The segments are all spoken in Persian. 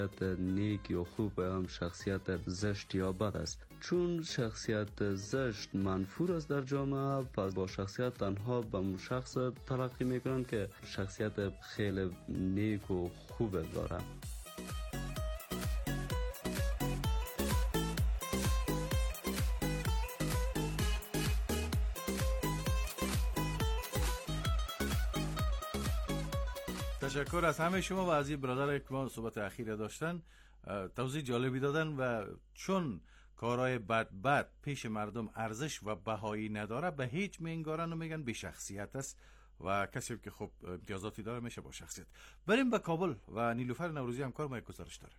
نیک یا خوب هم شخصیت زشت یا بد است. چون شخصیت زشت منفور است در جامعه، پس با شخصیت تنها به شخص تلقی میکنند که شخصیت خیلی نیک و خوب داره. تشکر از همه شما و از این برادر که ما صحبت اخیر داشتن، توضیح جالبی دادن. و چون کارهای بد پیش مردم ارزش و بهایی نداره، به هیچ میانگارن و میگن بی شخصیت است و کسی که خب امتیازاتی داره میشه با شخصیت. بریم به کابل و نیلوفر نوروزی همکار ما یک گزارش داره.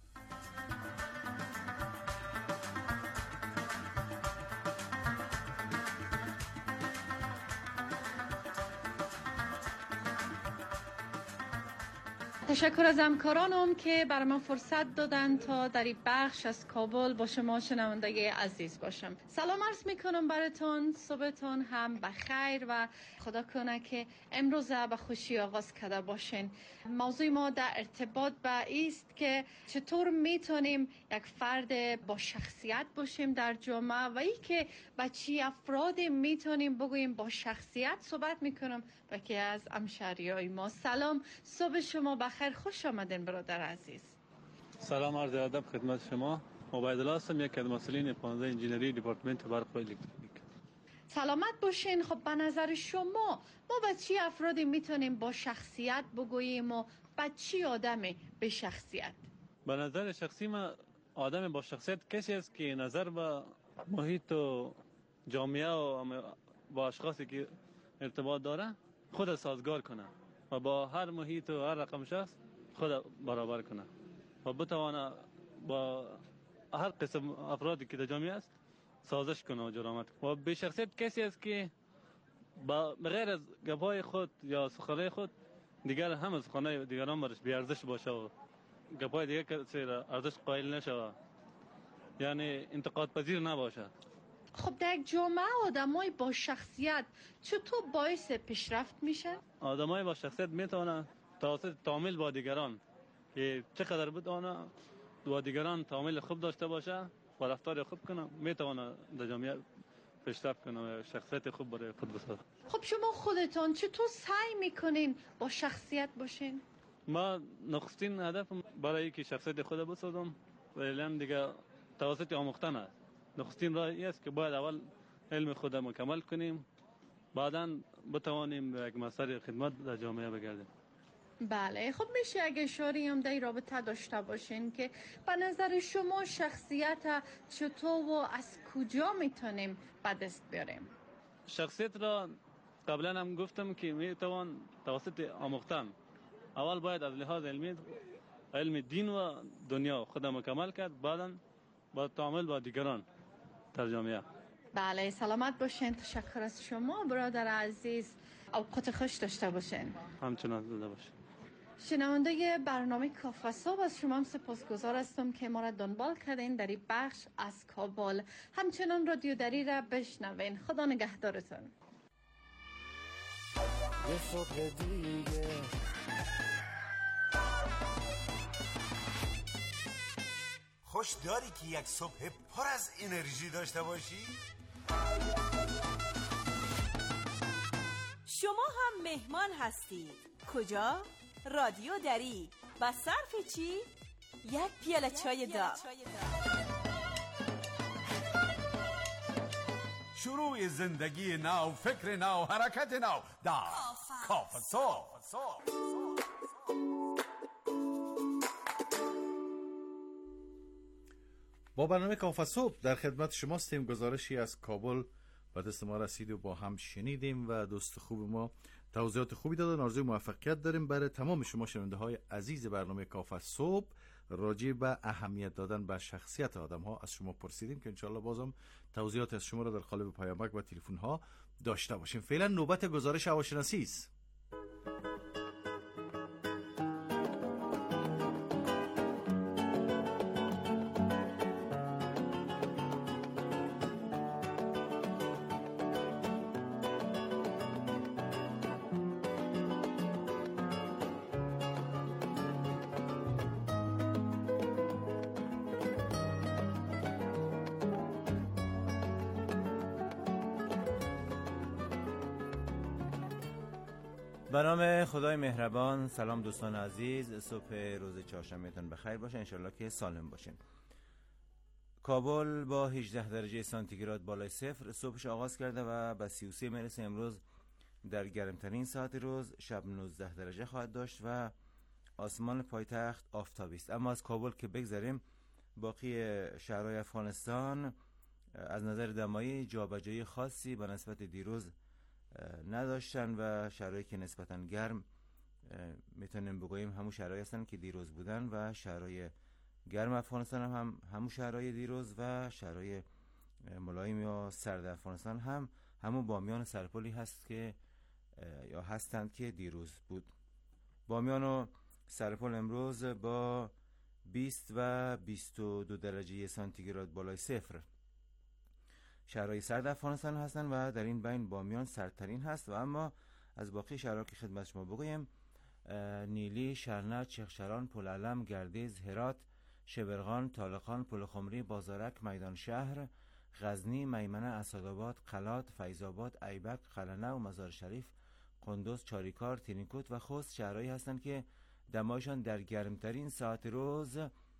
تشکر از همکارانم که برای من فرصت دادن تا در این بخش از کابل با شما شنونده عزیز باشم. سلام عرض میکنم براتون، صبحتون هم بخیر و خدا کنه که امروز به خوشی آغاز کرده باشین. موضوع ما در ارتباط به است که چطور میتونیم یک فرد با شخصیت باشیم در جامعه و ای که با چی افرادی میتونیم بگوییم با شخصیت. صحبت میکنم با که از همشهریای ما. سلام، صبح شما بخیر، خوش آمدین برادر عزیز. سلام، عرض ادب خدمت شما. عبیدالله هستم، یک از مسئولین 15 انجینری دپارتمنت برق و الکتریک. سلامت باشین. خب به نظر شما ما با چی افرادی میتونیم با شخصیت بگوییم و با چی آدمی به شخصیت؟ به نظر شخصی ما آدم با شخصیت کسی است که نظر به محیط و جامعه و با اشخاصی که ارتباط داره خود سازگار کنه و با هر محیط و هر رقم شخص خود برابر کنه و بتوانه با هر قسم افرادی که در جامعه است سازش کنه و جرامت کنه. و به شخصیت کسی است که بغیر از گپای خود یا سخنهای خود دیگر هم از سخنهای دیگران برش بی ارزش باشه و گپای دیگر کسی را ارزش قائل نشه، یعنی انتقاد پذیر نباشه. خب در یک جامعه آدمای با شخصیت چطور باعث پیشرفت میشه؟ آدمای با شخصیت میتونه توسط تعامل با دیگران که چقدر بتونه با دیگران تعامل خوب داشته باشه و رفتار خوب کنه، میتونه در جامعه پیشرفت کنه و شخصیت خوب برای خود بسازه. خب شما خودتون چطور سعی میکنین با شخصیت باشین؟ ما نخستین هدف برای اینکه شخصیت خود بسازم و علم دیگه توسط آموختن است. نخستین راه است که باید اول علم خود مکمل کنیم، بعداً بتوانیم یک مسیر خدمت در جامعه بگردیم. بله، خب میشه اگه اشاره هم در این رابطه داشته باشین که به نظر شما شخصیت چطور و از کجا میتونیم به دست بیاریم؟ شخصیت را قبلا هم گفتم که میتوان توسط آموختن. اول باید از لحاظ علم دین و دنیا خود مکمل کرد، بعداً با تعامل با دیگران در جامعه. بله، سلامت باشین. تشکر از شما برادر عزیز، اوقات خوش داشته باشین. همچنان داشته باشین. شنونده برنامه کافه صبح از شما هم سپاسگزار هستم که ما را دنبال کردین در این بخش از کابل. همچنان رادیو دری را بشنوین. خدا نگهدارتون. یه صبح دیگه خوش داری که یک صبح پر از انرژی داشته باشی؟ شما هم مهمان هستید. کجا؟ رادیو دری. با صرف چی؟ یک پیاله چای داغ. شروع زندگی نو، فکر نو، حرکت نو در کافه صبح. با برنامه کافه صبح در خدمت شما هستیم. گزارشی از کابل به دست ما رسید و با هم شنیدیم و دوست خوب ما توضیحات خوبی دادن. آرزوی موفقیت داریم برای تمام شما شنونده های عزیز برنامه کافه صبح. راجع به اهمیت دادن به شخصیت آدم ها از شما پرسیدیم که انشالله بازم توضیحات از شما را در قالب پیامک و تلفن ها داشته باشیم. فعلا نوبت گزارش هواشناسی است. به نام خدای مهربان. سلام دوستان عزیز، صبح روز چهارشنبهتون بخیر باشه، انشالله که سالم باشین. کابل با 18 درجه سانتیگراد بالای صفر صبحش آغاز کرده و به 33 میرسه. امروز در گرمترین ساعت روز، شب 19 درجه خواهد داشت و آسمان پایتخت آفتابی است. اما از کابل که بگذریم، باقی شهرهای افغانستان از نظر دمایی جابجایی خاصی به نسبت دیروز نداشتن و شهرهایی که نسبتاً گرم میتونیم بگوییم همون شهرهایی هستن که دیروز بودن و شهرهای گرم افغانستان هم همون شهرهای دیروز و شهرهای ملایم یا سرد افغانستان هم همون بامیان سرپلی هست که یا هستند که دیروز بود. بامیان و سرپل امروز با 20 و 22 درجه سانتیگراد بالای صفر شهرهای سرد افغانستان هستند و در این بین بامیان سردترین هست. و اما از باقی شهرها که خدمت شما بگویم، نیلی، شرنت، چخشران، پلعلم، گردیز، هرات، شبرغان، طالقان، پلخمری، بازارک، میدان شهر، غزنی، میمنه، اسدآباد، قلات، فیضآباد، ایبک، قلعه و مزار شریف، قندوز، چاریکار، تینیکوت و خوست شهرهایی هستند که دمایشان در گرمترین ساعت روز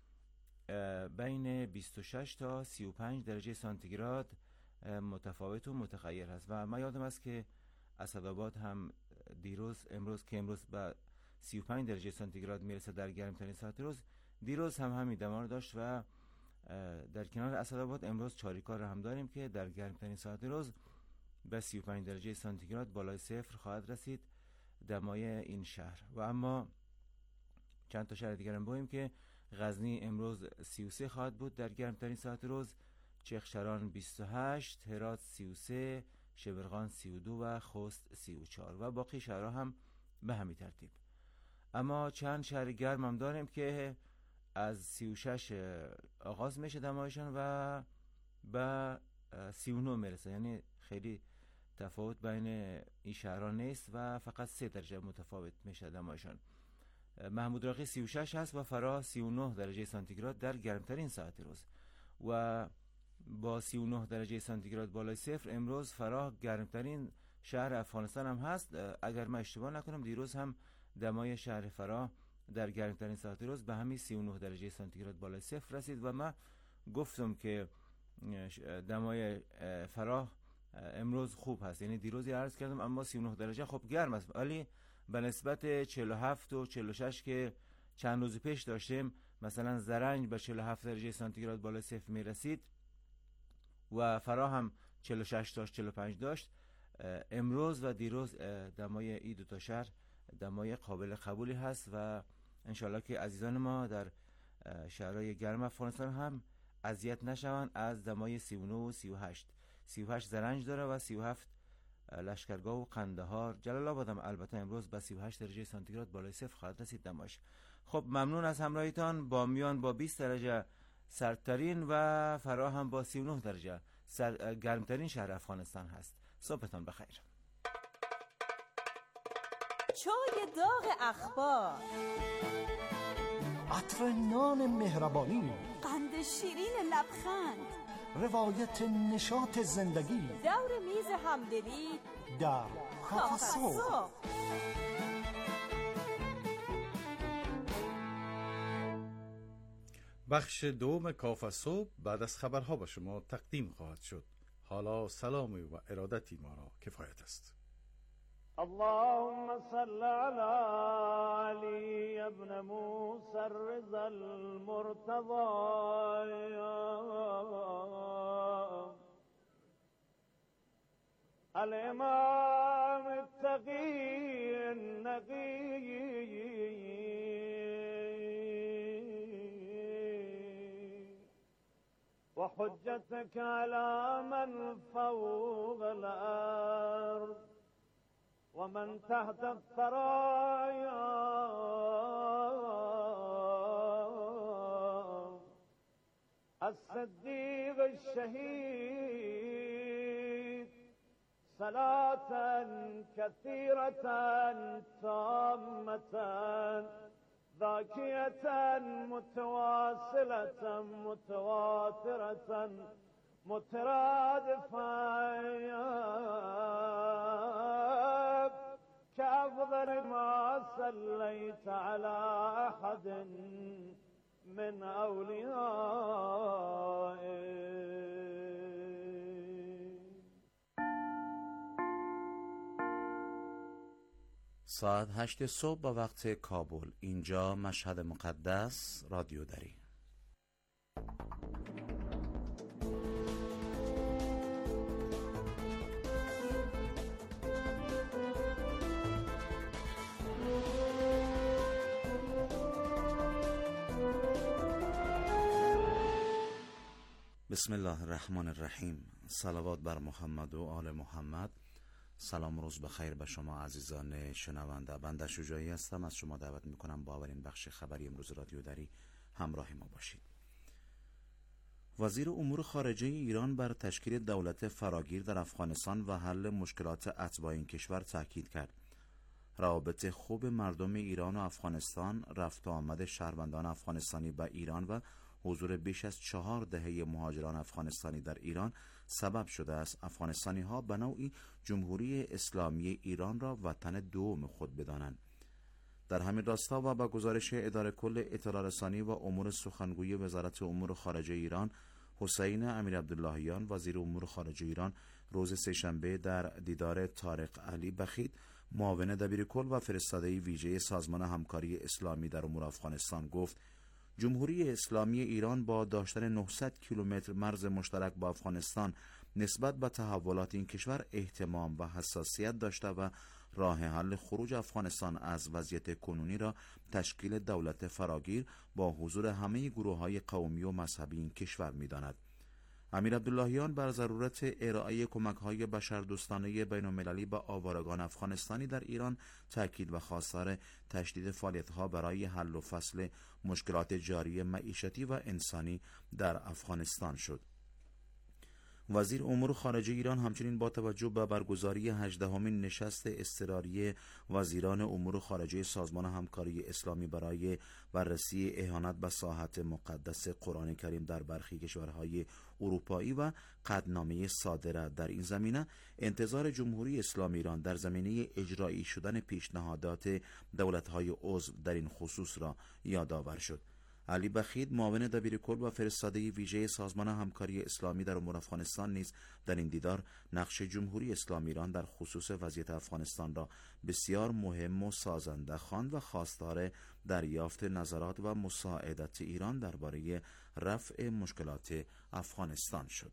بین 26 تا 35 درجه سانتیگراد متفاوت و متغیر هست. و من یادم است که اسدآباد هم امروز به 35 درجه سانتیگراد میرسه در گرمترین ساعت روز، دیروز هم همین دما داشت. و در کنار اسدآباد امروز چاریکار هم داریم که در گرمترین ساعت روز به 35 درجه سانتیگراد بالای صفر خواهد رسید دمای این شهر. و اما چند تا شهر دیگر هم بگوییم که غزنی امروز 33 خواهد بود در گرمترین ساعت روز، چخشران 28، هرات 33، شبرغان 32 و خوست 34 و باقی شهرها هم به همین ترتیب. اما چند شهر گرم هم داریم که از 36 آغاز میشه دمایشان و به 39 میرسه، یعنی خیلی تفاوت بین این شهرها نیست و فقط 3 درجه متفاوت میشه دمایشان. محمود راقی 36 هست و فراه 39 درجه سانتیگراد در گرمترین ساعت روز و با 39 درجه سانتیگراد بالای صفر امروز فراه گرمترین شهر افغانستان هم هست. اگر من اشتباه نکنم دیروز هم دمای شهر فراه در گرمترین ساعت روز به همین 39 درجه سانتیگراد بالای صفر رسید و من گفتم که دمای فراه امروز خوب هست، یعنی دیروزی عرض کردم اما 39 درجه خب گرم است، ولی به نسبت 47 و 46 که چند روز پیش داشتیم، مثلا زرنج به 47 درجه سانتیگراد بالای صفر می رسید و فراه هم 46 تا 45 داشت، امروز و دیروز دمای این دو تا شهر دمای قابل قبولی هست و انشالله که عزیزان ما در شهرهای گرم افغانستان هم اذیت نشوند از دمای 39 و 38 زرنج داره و 37 لشکرگاه و قندهار. جلال آباد هم البته امروز به 38 درجه سانتیگراد بالای صفر خواهد رسید دماش. خب ممنون از همراهیتان. بامیان با 20 درجه سردترین و فراه هم با 39 درجه گرمترین شهر افغانستان هست. صبحتان بخیر. چای داغ اخبار، عطر نان مهربانی، قند شیرین لبخند، روایت نشاط زندگی، دور میز همدلی در کافه صبح. بخش دوم کافه صبح بعد از خبرها با شما تقدیم خواهد شد. حالا سلامی و ارادتی ما را کفایت است. اللهم صل على علي ابن موسى الرضا المرتضى الإمام التقي النقي وحجتك على من فوق الأرض ومن تحت الثرايا الصديق الشهيد صلاة كثيرة تامة ذاكية متواصلة متواترة مترادفة كأفضل ما صليت على أحد من أوليائك. ساعت 8 صبح با وقت کابل. اینجا مشهد مقدس، رادیو دری. بسم الله الرحمن الرحیم. صلوات بر محمد و آل محمد. سلام و روز بخیر به شما عزیزان شنونده. بنده شجاعی هستم. از شما دعوت میکنم با اولین بخش خبری امروز رادیو دری همراه ما باشید. وزیر امور خارجه ایران بر تشکیل دولت فراگیر در افغانستان و حل مشکلات اتباع این کشور تاکید کرد. روابط خوب مردم ایران و افغانستان، رفت و آمد شهروندان افغانستانی به ایران و حضور بیش از 4 دهه مهاجران افغانستانی در ایران سبب شده است افغانستانی ها به نوعی جمهوری اسلامی ایران را وطن دوم خود بدانند. در همین راستا و با گزارش اداره کل اطلاع رسانی و امور سخنگوی وزارت امور خارجه ایران، حسین امیرعبداللهیان وزیر امور خارجه ایران روز سه‌شنبه در دیدار طارق علی بخیت، معاون دبیرکل و فرستاده ویژه سازمان همکاری اسلامی در امور افغانستان گفت جمهوری اسلامی ایران با داشتن 900 کیلومتر مرز مشترک با افغانستان نسبت به تحولات این کشور اهتمام و حساسیت داشته و راه حل خروج افغانستان از وضعیت کنونی را تشکیل دولت فراگیر با حضور همه گروه‌های قومی و مذهبی این کشور می‌داند. امیرعبداللهیان بر ضرورت ارائه کمک‌های بشردوستانه بین‌المللی به آوارگان افغانستانی در ایران تاکید و خواستار تشدید فعالیت‌ها برای حل و فصل مشکلات جاری معیشتی و انسانی در افغانستان شد. وزیر امور خارجه ایران همچنین با توجه به برگزاری 18مین نشست اضطراری وزیران امور خارجه سازمان همکاری اسلامی برای بررسی اهانت به ساحت مقدس قرآن کریم در برخی کشورهای اروپایی و قطعنامه صادره در این زمینه، انتظار جمهوری اسلامی ایران در زمینه اجرایی شدن پیشنهادات دولت‌های عضو در این خصوص را یادآور شد. علی بخیت، معاون دبیرکل و فرستاده ویژه سازمان همکاری اسلامی در امور افغانستان نیز در این دیدار نقش جمهوری اسلامی ایران در خصوص وضعیت افغانستان را بسیار مهم و سازنده خواند و خواستار دریافت نظرات و مساعدت ایران درباره رفع مشکلات افغانستان شد.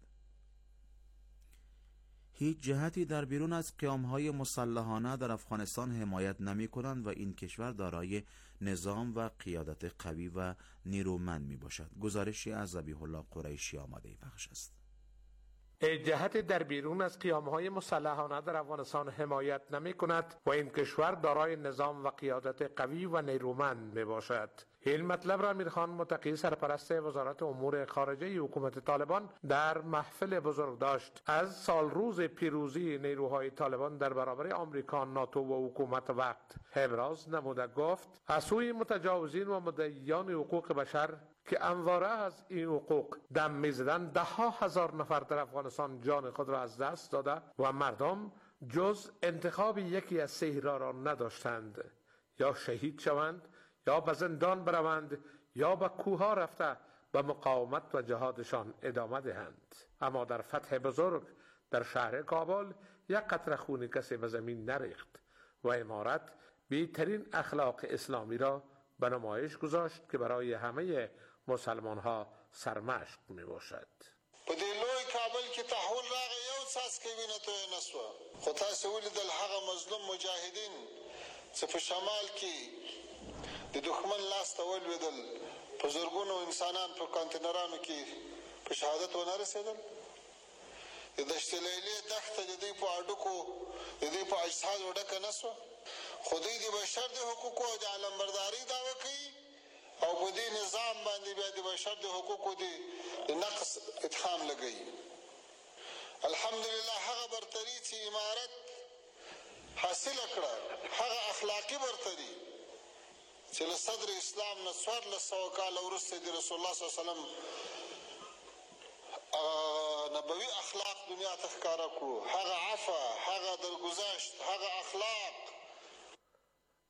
هیچ جهتی در بیرون از قیام‌های مسلحانه در افغانستان حمایت نمی‌کنند و این کشور دارای نظام و قیادت قوی و نیرومند میباشد. گزارشی از ذبیح الله قریشی آماده بخش است. جهت در بیرون از قیام‌های مسلحانه در افغانستان حمایت نمی‌کند و این کشور دارای نظام و قیادت قوی و نیرومند میباشد. این مطلب را امیرخان متقی سرپرست وزارت امور خارجه حکومت طالبان در محفل بزرگ داشت از سال روز پیروزی نیروهای طالبان در برابر آمریکا، ناتو و حکومت وقت ابراز نموده گفت از سوی متجاوزین و مدعیان حقوق بشر که انواره از این حقوق دم می‌زدند، 10,000 نفر در افغانستان جان خود را از دست داده و مردم جز انتخاب یکی از سه را نداشتند: یا شهید شوند، یا به زندان بروند، یا به کوه‌ها رفته به مقاومت و جهادشان ادامه دهند. اما در فتح بزرگ در شهر کابل یک قطره خون کسی به زمین نریخت و امارت بهترین اخلاق اسلامی را به نمایش گذاشت که برای همه مسلمان ها سرمشق می باشد. په دې لوی کابل کې تحول راغی، یو څاڅکی وینه تویه نه شوه، خو تاسې ولیدل هغه مظلوم مجاهدین چې په شمال کې د دښمن لاس ته ولوېدل، په زرګونو انسانان په کانتینرانو کې په شهادت ونه رسېدل. د دشت لیلې دښته د دوی په هډوکو د دوی په اجسادو ډکه نه شوه، خو دوی د بشر د حقوقو او د علمبردارۍ دعوه کوي او په دې نظام باندې بیا د بشر د حقوقو د نقص اتهام لګوي. الحمدلله هغه برتري چې امارت حاصله کړه، هغه اخلاقي برتري چې له صدر اسلام نه 1400 کاله وروسته د رسول الله صلی الله علیه وسلم نبوي اخلاق دنیا ته ښکاره کړو، هغه عفو، هغه درگذشت، هغه اخلاق،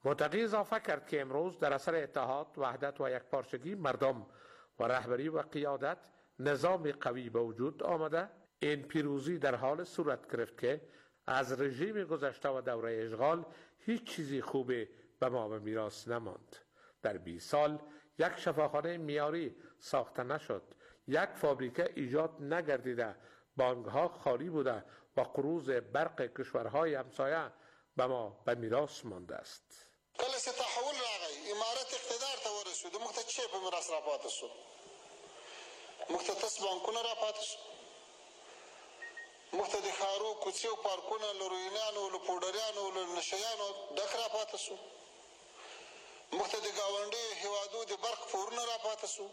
متقی اضافه کرد که امروز در اثر اتحاد، وحدت و یکپارچگی مردم و رهبری و قیادت نظام قوی به وجود آمده. این پیروزی در حال صورت گرفت که از رژیم گذشته و دوره اشغال هیچ چیزی خوبی به ما به میراث نماند. در 20 سال یک شفاخانه معیاری ساخته نشد، یک فابریکه ایجاد نگردیده، بانک‌ها خالی بوده و قروض برق کشورهای همسایه به ما به میراث مانده است. کله چې تحول راغی، امارت اقتدار ته ورسېد، موږ ته چی په میراث را پاتې شو؟ موږ ته تس بانکونه را پاتې شو، موږ ته د ښارو کوڅې او پارکونه له روینانو، له پوډریانو، له نشیانو ډک را پاتې شو، موږ ته د ګاونډیو هېوادو د برق پورونه را پاتې شو.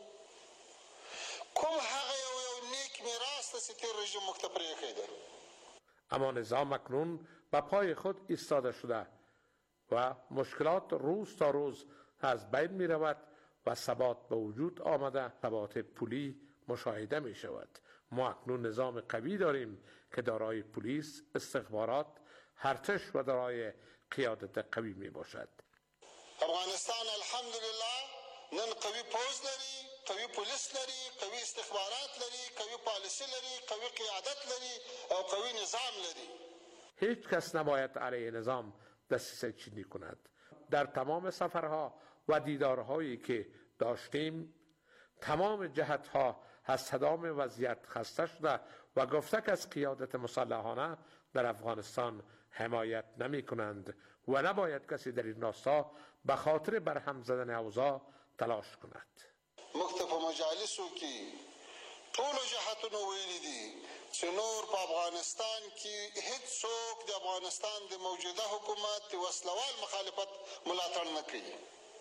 کوم هغه یو نیک میراث ته چې تېر رژیم موږ ته پرېښی دی. اما نظام اکنون به پای خود ایستاده شده و مشکلات روز تا روز از بین می رود و ثبات به وجود آمده. ثبات پولی مشاهده می شود. ما اکنون نظام قوی داریم که دارای پلیس، استخبارات، ارتش و دارای قیادت قوی می باشد. افغانستان الحمدلله نن قوی پوز لري، قوی پولیس لري، قوی استخبارات لري، قوی پالیسی لري، قوی قیادت لري او قوی نظام لري. هیچ کس نباید علیه نظام دسیسه چینی کند. در تمام سفرها و دیدارهایی که داشتیم، تمام جهتها از صدام وضعیت خسته شده و گفته که از قیادت مسلحانه در افغانستان حمایت نمی کنند و نباید کسی در این راستا به خاطر برهم زدن اوضاع تلاش کند. مختلف مجالسو کې ټولو جهتونو ویلي دي چې نور په افغانستان کې هیڅ څوک د افغانستان د موجوده حکومت د وسلوال مخالفت ملاتړ نه کوي.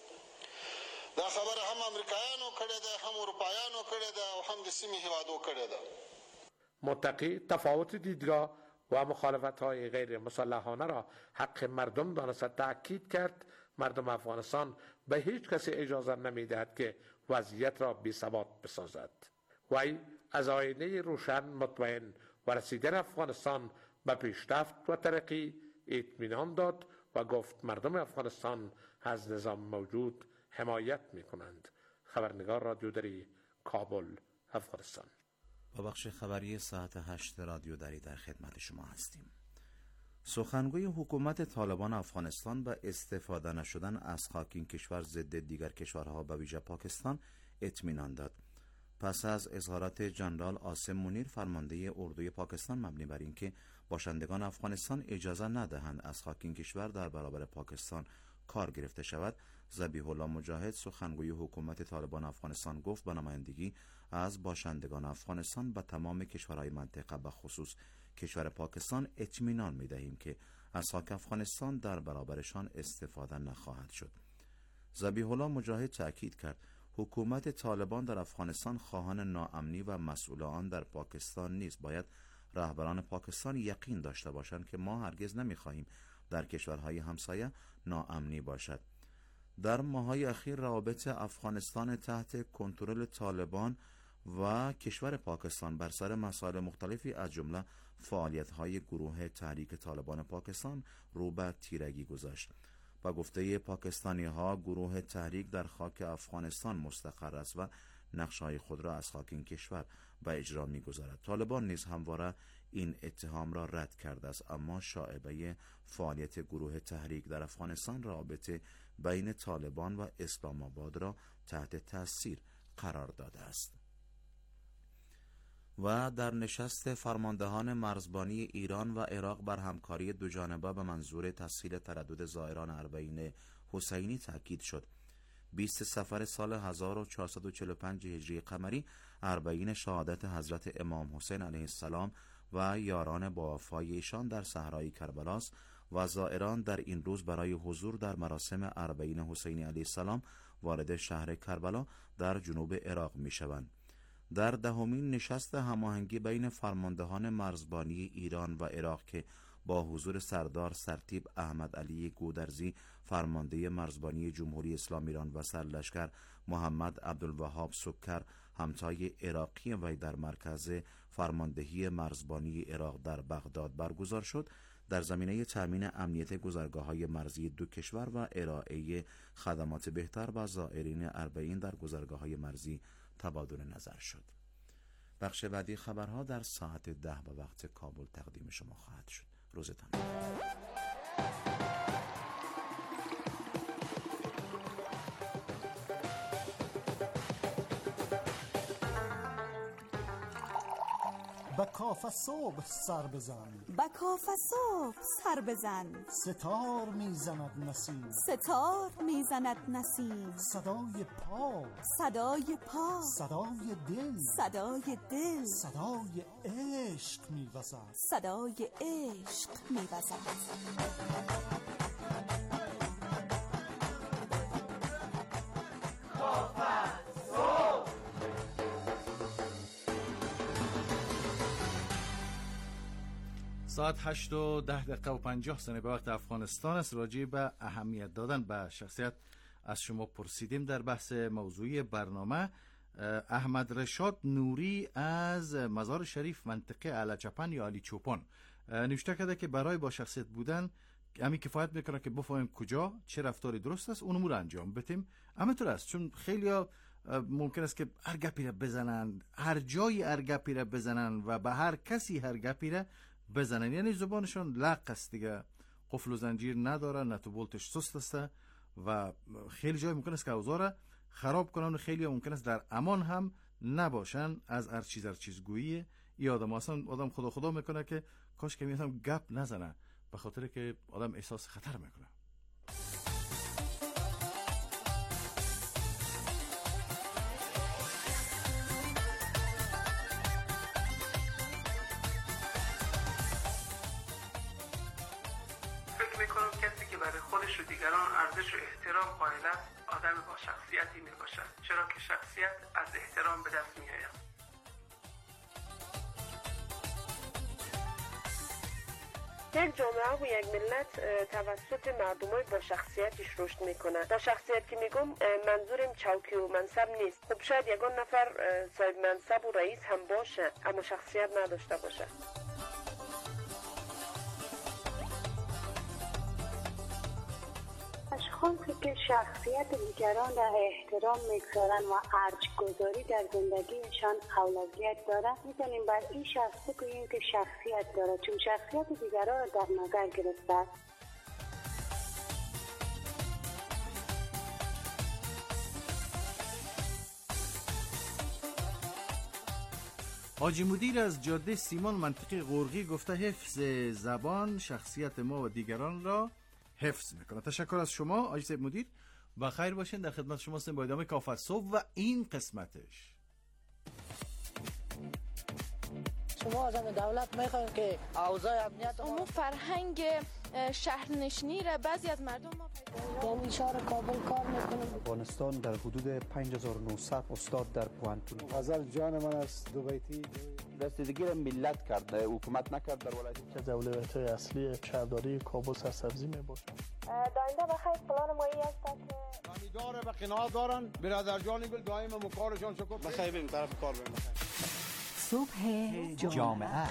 دا خبره هم امریکایانو کړې ده، هم اروپایانو کړې ده او هم د سیمې هیوادو کړې ده. متقی تفاوت دیدگاه و مخالفت‌های غیر مسلحانه را حق مردم دانسته تأکید کرد. مردم افغانستان به هیچ کسی اجازه نمی‌دهد که وضعیت را بی‌ثبات بسازد. وی از آینده روشن، مطمئن و رسیدن افغانستان به پیشرفت و ترقی اطمینان داد و گفت مردم افغانستان از نظام موجود حمایت می‌کنند. خبرنگار رادیو دری، کابل، افغانستان. با بخش خبری ساعت 8 رادیو دری در خدمت شما هستیم. سخنگوی حکومت طالبان افغانستان به استفاده نشدن از خاک این کشور ضد دیگر کشورها به ویژه پاکستان اطمینان داد. پس از اظهارات جنرال عاصم منیر فرمانده اردوی پاکستان مبنی بر اینکه باشندگان افغانستان اجازه ندهند از خاک این کشور در برابر پاکستان کار گرفته شود، ذبیح الله مجاهد سخنگوی حکومت طالبان افغانستان گفت به نمایندگی از باشندگان افغانستان به تمام کشورهای منطقه به خصوص کشور پاکستان اطمینان می‌دهیم که از خاک افغانستان در برابرشان استفاده نخواهد شد. ذبیح الله مجاهد تأکید کرد حکومت طالبان در افغانستان خواهان ناامنی و مسئول آن در پاکستان نیست. باید رهبران پاکستان یقین داشته باشند که ما هرگز نمی‌خواهیم در کشورهای همسایه ناامنی باشد. در ماه‌های اخیر روابط افغانستان تحت کنترل طالبان و کشور پاکستان بر سر مسائل مختلفی از جمله فعالیت‌های گروه تحریک طالبان پاکستان رو به تیرگی گذاشت. با گفته پاکستانی‌ها گروه تحریک در خاک افغانستان مستقر است و نقشه‌های خود را از خاک این کشور به اجرا می‌گذارد. طالبان نیز همواره این اتهام را رد کرده است، اما شایعه فعالیت گروه تحریک در افغانستان رابطه بین طالبان و اسلام آباد را تحت تاثیر قرار داده است. و در نشست فرماندهان مرزبانی ایران و عراق بر همکاری دوجانبه به منظور تسهیل تردد زائران اربعین حسینی تاکید شد. 20 صفر سال 1445 هجری قمری اربعین شهادت حضرت امام حسین علیه السلام و یاران با وفای ایشان در صحرای کربلاست و زائران در این روز برای حضور در مراسم اربعین حسینی علیه السلام وارد شهر کربلا در جنوب عراق می شوند. در دهمین نشست هماهنگی بین فرماندهان مرزبانی ایران و عراق که با حضور سردار سرتیب احمد علی گودرزی فرمانده مرزبانی جمهوری اسلامی ایران و سرلشکر محمد عبدالوهاب سکر همتای عراقی وی در مرکز فرماندهی مرزبانی عراق در بغداد برگزار شد، در زمینه تامین امنیت گذرگاه‌های مرزی دو کشور و ارائه خدمات بهتر به زائرین اربعین در گذرگاه‌های مرزی تبادل نظر شد. بخش بعدی خبرها در ساعت 10 به وقت کابل تقدیم شما خواهد شد. روزتان به کاف صبح سر بزن، به کاف صبح سر بزن، ستار میزند نسیم، ستار میزند نسیم، صدای پا، صدای پا، صدای دل، صدای دل، صدای عشق میوزد، صدای عشق میوزد. ساعت 8:10 به وقت افغانستان است. راجع به اهمیت دادن به شخصیت از شما پرسیدیم در بحث موضوعی برنامه. احمد رشاد نوری از مزار شریف منطقه علچپن یا علی چوپان نوشته کرده که برای با شخصیت بودن همین کفایت میکنه که بفهمیم کجا چه رفتاری درست است، اون امور انجام بدیم. همینطور است، چون خیلیا ممکن است که هر گپی را بزنن، هر جایی هر گپی را بزنن و به هر کسی هر گپی را بزنن، یعنی زبانشون لق است دیگه، قفل و زنجیر نداره، نت و بولتش سست است و خیلی جای ممکن است که اوضاع را خراب کنن و خیلی ممکن است در امان هم نباشن از هر چیز گویی. این آدم اصلا آدم خدا میکنه که کاش که میادم گپ نزنه، به خاطر که آدم احساس خطر میکنه. فکر میکنم کسی که برای خودش و دیگران ارزش و احترام قائل است آدم با شخصیتی میباشد، چرا که شخصیت از احترام به دست میآید. یک جامعه و یک ملت توسط مردمای با شخصیتش رشد میکنه. در شخصیت که میگم منظورم چوکی و منصب نیست. خب شاید یگان نفر صاحب منصب و رئیس هم باشه اما شخصیت نداشته باشه. اشخاصی که شخصیت دیگران را احترام میگذارن و ارجح‌گذاری در زندگیشان اولویت دارن، میتونیم بر این شخص بگوییم که شخصیت داره، چون شخصیت دیگران را در نظر گرفته است. حاجی مدیر از جاده سیمان منطقه قرغی گفته حفظ زبان شخصیت ما و دیگران را حفظ میکنه. تشکر از شما حاجی صاحب مدیر و خیر باشین. در خدمت شما هستیم با ادامه کافر صبح و این قسمتش. شما از دولت میخوایم که اوضاع امنیت ما فرهنگ شهرنشینی را بعضی از مردم ما یعنی شهر کابل کار میکنیم. افغانستان در حدود 5900 استاد در پوانتون. غزل جان من است دو بیتی رسیدگی را ملت کرد، حکومت نکرد. در ولایت که اولویت اصلی شهرداری کابل سرسبزی میباشد. داینده بخیر پلان ما ای است که داره به قناعت دارن برادر جان گل دائم مکارشان شکر بخیر بریم طرف کار بریم. صبح جامعه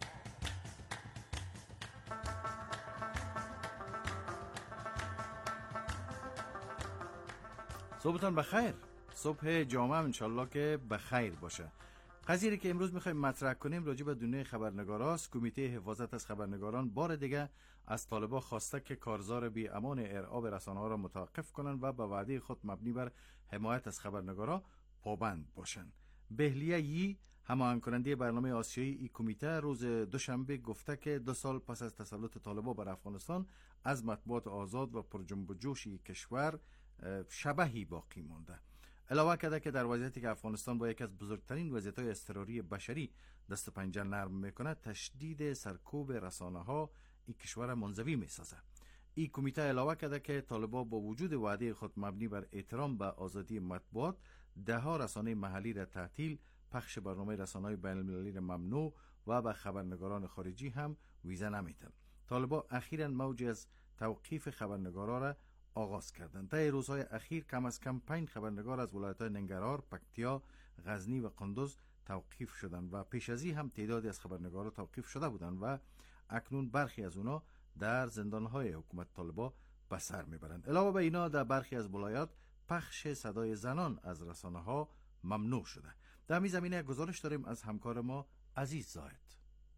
صبحتان بخیر. صبح جامعه انشالله که بخیر باشه. قضیه‌ای که امروز میخوایم مطرح کنیم راجع به دنیای خبرنگاراست. کمیته حفاظت از خبرنگاران بار دیگه از طالبان خواسته که کارزار بی امان ارعاب رسانه‌ها را متوقف کنند و به وعده خود مبنی بر حمایت از خبرنگارا پابند باشند. بهلیه یی هماهنگ کننده برنامه آسیایی این کمیته روز دوشنبه گفته که 2 سال پس از تسلط طالبان بر افغانستان از مطبوعات آزاد و پر جنب و جوش کشور شبحی باقی مانده. علاوه کرده که در وضعیتی که افغانستان با یکی از بزرگترین وضعیت‌های اضطراری بشری دست پنجه نرم میکنه، تشدید سرکوب رسانه‌ها این کشور منزوی میسازه. این کمیته علاوه کرده که طالبان با وجود وعده خود مبنی بر احترام به آزادی مطبوعات، 10 رسانه محلی را تعطیل، پخش برنامه رسانه‌های بین‌المللی را ممنوع و به خبرنگاران خارجی هم ویزه نمیدن. طالبان اخیراً موج از توقیف خبرنگارا را آغاز کردند. در روزهای اخیر کم از کم 5 خبرنگار از ولایت‌های ننگرهار، پکتیا، غزنی و قندوز توقیف شدند و پیش از این هم تعدادی از خبرنگارا توقیف شده بودند و اکنون برخی از اونا در زندانهای حکومت طالبان به سر میبرند. علاوه به اینا در برخی از ولایات پخش صدای زنان از رسانه ها ممنوع شده. در این زمینه گزارش داریم از همکار ما عزیز زاهد.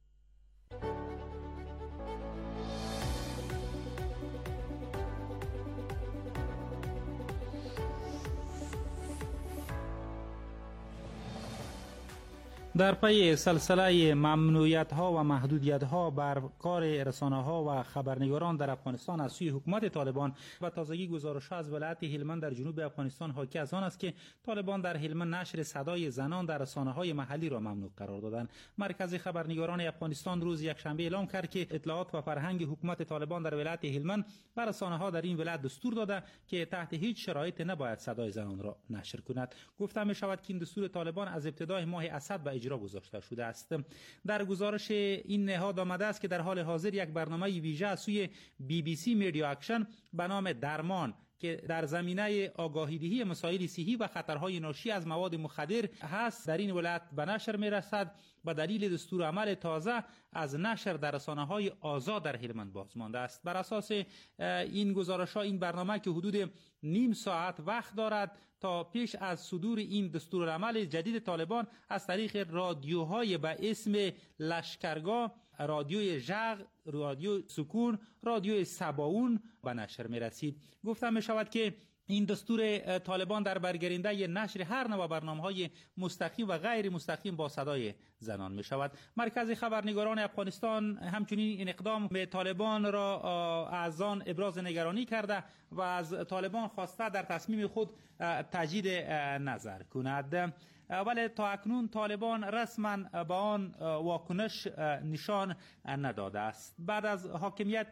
در پی سلسله ممنوعیت‌ها و محدودیت‌ها بر کار رسانه‌ها و خبرنگاران در افغانستان از سوی حکومت طالبان و تازگی گزارش از ولایت هلمند در جنوب افغانستان حاکی از آن است که طالبان در هلمند نشر صدای زنان در رسانه‌های محلی را ممنوع قرار دادند. مرکز خبرنگاران افغانستان روز یکشنبه اعلام کرد که اطلاعات و فرهنگ حکومت طالبان در ولایت هلمند بر رسانه‌ها در این ولایت دستور داده که تحت هیچ شرایطی نباید صدای زنان را نشر کند. گفته می‌شود که این دستور طالبان از ابتدای ماه اسد به اجرا گذاشته شده است. در گزارش این نهاد آمده است که در حال حاضر یک برنامه ویژه از سوی BBC میدیا اکشن به نام درمان که در زمینه آگاهی‌دهی مسائل صحی و خطرهای ناشی از مواد مخدر هست در این ولایت به نشر می‌رسد و دلیل دستور عمل تازه از نشر در رسانه‌های آزاد در هلمند باز مانده است. بر اساس این گزارش‌ها این برنامه که حدود نیم ساعت وقت دارد تا پیش از صدور این دستورالعمل جدید طالبان از طریق رادیوهای به اسم لشکرگاه، رادیوی ژغ، رادیو سکون، رادیو سباون به نشر می رسید. گفتم می شود که این دستور طالبان در برگرینده نشر هر نوع برنامه‌های مستقیم و غیر مستقیم با صدای زنان می شود. مرکز خبرنگاران افغانستان همچنین این اقدام به طالبان را از آن ابراز نگرانی کرده و از طالبان خواسته در تصمیم خود تجدید نظر کند. ولی تا اکنون طالبان رسما به آن واکنش نشان نداده است. بعد از حاکمیت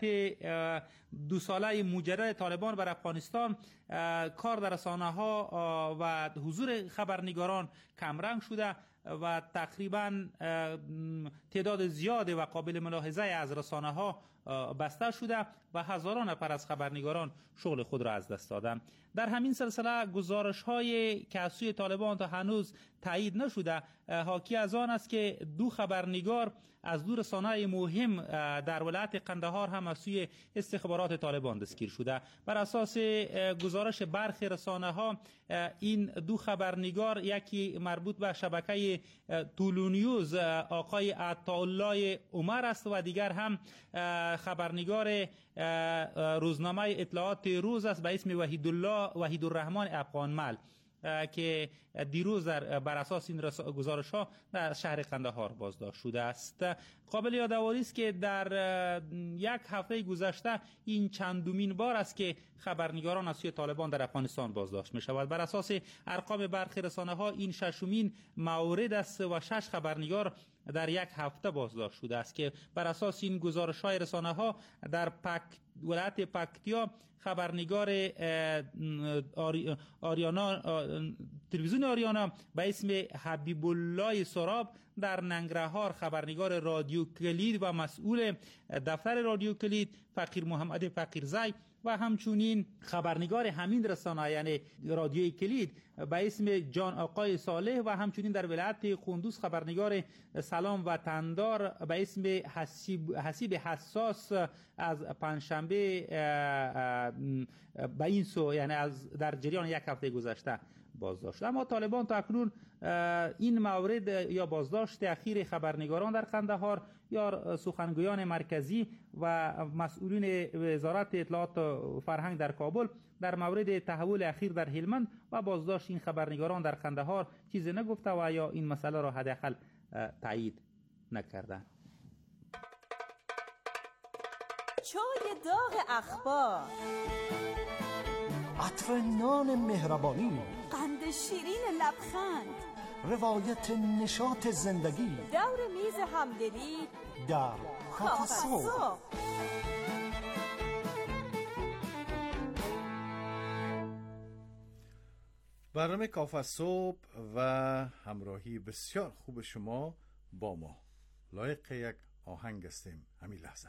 2 ساله مجدد طالبان بر افغانستان کار در رسانه‌ها و حضور خبرنگاران کمرنگ شده و تقریبا تعداد زیاد و قابل ملاحظه از رسانه‌ها بسته شده و هزاران نفر از خبرنگاران شغل خود را از دست دادند. در همین سلسله گزارش‌های که از سوی طالبان تا هنوز تایید نشده حاکی از آن است که 2 خبرنگار از 2 رسانه مهم در ولایت قندهار هم از سوی استخبارات طالبان دستگیر شده. بر اساس گزارش برخی رسانه‌ها این 2 خبرنگار، یکی مربوط به شبکه طولونیوز آقای عطاالله عمر است و دیگر هم خبرنگار روزنامه اطلاعات روز است به اسم وحید الرحمن افغانمل که دیروز بر اساس این گزارش‌ها در شهر قندهار بازداشت شده است. قابل یادآوری است که در 1 هفته گذشته این چندمین بار است که خبرنگاران از سوی طالبان در افغانستان بازداشت می‌شوند. بر اساس ارقام برخی رسانه‌ها این 6مین مورد است و 6 خبرنگار در 1 هفته بازداشت شده است که بر اساس این گزارش‌های رسانه‌ها در ولایت پکتیا خبرنگار آریانا تلویزیون آریانا به اسم حبیب الله سراب، در ننگرهار خبرنگار رادیو کلید و مسئول دفتر رادیو کلید فقیر محمد فقیرزی و همچنین خبرنگار همین رسانه یعنی رادیوی کلید به اسم جان آقای صالح و همچنین در ولایت قندوز خبرنگار سلام وطندار به اسم حسیب حساس از پنجشنبه به این سو یعنی از در جریان 1 هفته گذشته بازداشت. اما طالبان تا اکنون این مورد یا بازداشت اخیر خبرنگاران در قندهار یا سخنگویان مرکزی و مسئولین وزارت اطلاعات و فرهنگ در کابل در مورد تحول اخیر در هلمند و بازداشت این خبرنگاران در قندهار چیزی نگفته و یا این مسئله را حداقل تایید نکردند. چای داغ اخبار، عطر نان مهربانی، قند شیرین لبخند، روایت نشاط زندگی، دور میز همدلی در کافه صبح. برنامه کافه صبح و همراهی بسیار خوب شما با ما. لایق یک آهنگ هستیم همین لحظه.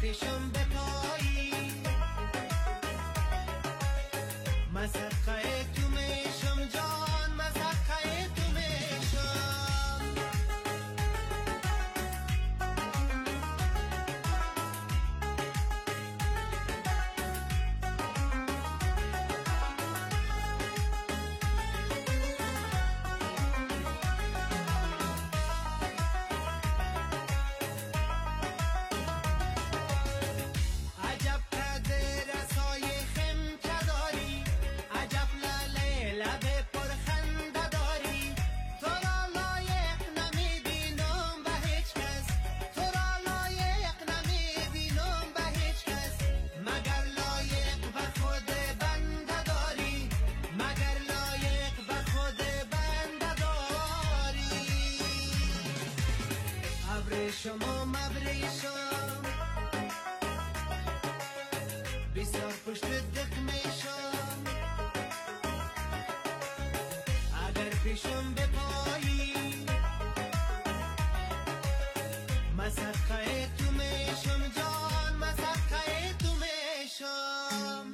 پیشم بپایی مسقه تو میشم جان مسقه تو میشم عجب قدر رسای خم که داری عجب لاله لب پرخنده داری تو را لایق نمیبینم به هیچ کس تو را لایق نمیبینم به هیچ کس مگر لایق به خود بنده داری مگر لایق به خود بنده داری ابریشم و مبریشم بسیار پشت دق میشم اگر پیشم بپایی مسقه تو میشم جان مسقه تو میشم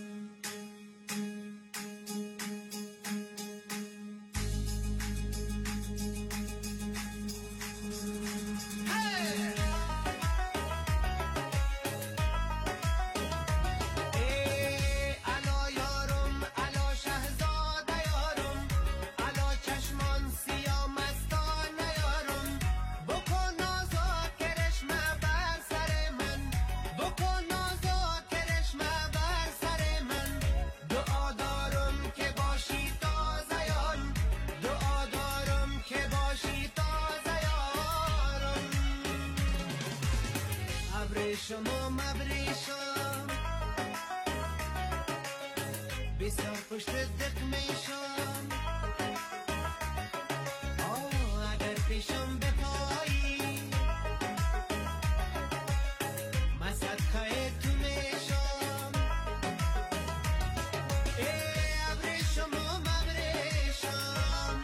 الا یارم الا شهزاده یارم الا چشمان سیاه مستانه یارم بکن نازا کرشمه بر سر من بکن نازا کرشمه بر سر من دعا دارم که باشی تازه یارم دعا دارم که باشی تازه یارم ابریشم و مبریشم بسیار پشت دق میشم اگر پیشم بپایی مسقه تو میشم ابریشم و مبریشم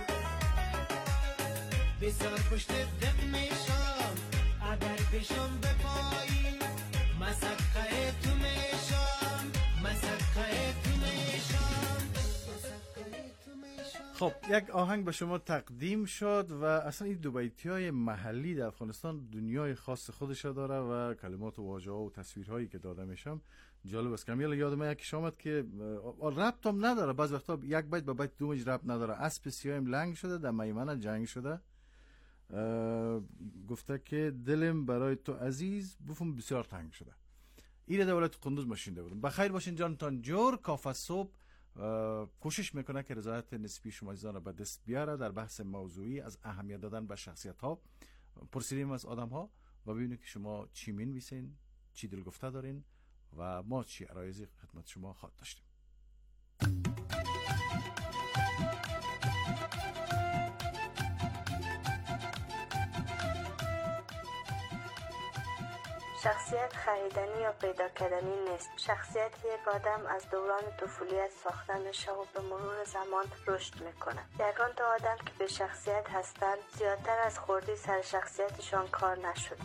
بسیار پشت دق میشم اگر پیشم بپایی مسقه تو میشم مسقه تو میشم مسقه تو میشم. خب یک آهنگ به شما تقدیم شد و اصلا این دوبیتی‌های محلی در افغانستان دنیای خاص خودش داره و کلمات و واژه‌ها و تصویرهایی که داده میشم جالب است. کمیل یاد من یکیش آمد که ربط هم نداره، بعض وقتا یک بیت به بیت دومش ربط نداره. اسب سیاهم لنگ شده در میمنه جنگ شده، گفته که دلم برای تو عزیز بفهم بسیار تنگ شده. این دولت قندوز ماشینده بودم. بخیر باشین جانتان جور. کافه صبح کوشش میکنه که رضایت نسبی شما عزیزان را به دست بیاره در بحث موضوعی از اهمیت دادن به شخصیت ها. پرسیدیم از آدم ها و ببینید که شما چی مینویسین، چی دل گفته دارین و ما چی عرایزی خدمت شما خواهد داشتیم. شخصیت خریدنی یا پیدا کردنی نیست. شخصیت یک آدم از دوران طفولیت ساخته میشه و به مرور زمان رشد میکنه. یگان تا آدم که به شخصیت هستند زیادتر از خوردی سر شخصیتشان کار نشد.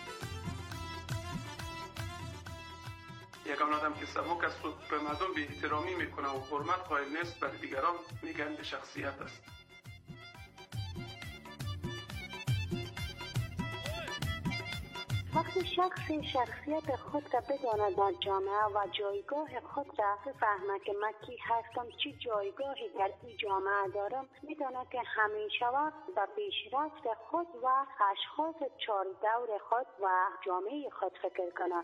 یگان آدم که سبک است و به مردم بی احترامی میکنه و حرمت قائل نیست بر دیگران میگن به شخصیت است. وقتی شخصی شخصیت خود را بداند در جامعه و جایگاه خود را بفهمه که من کی هستم، چی جایگاهی در این جامعه دارم، میداند که همیشه وقت به پیشرفت خود و اشخاص چار دور خود و جامعه خود فکر کنه.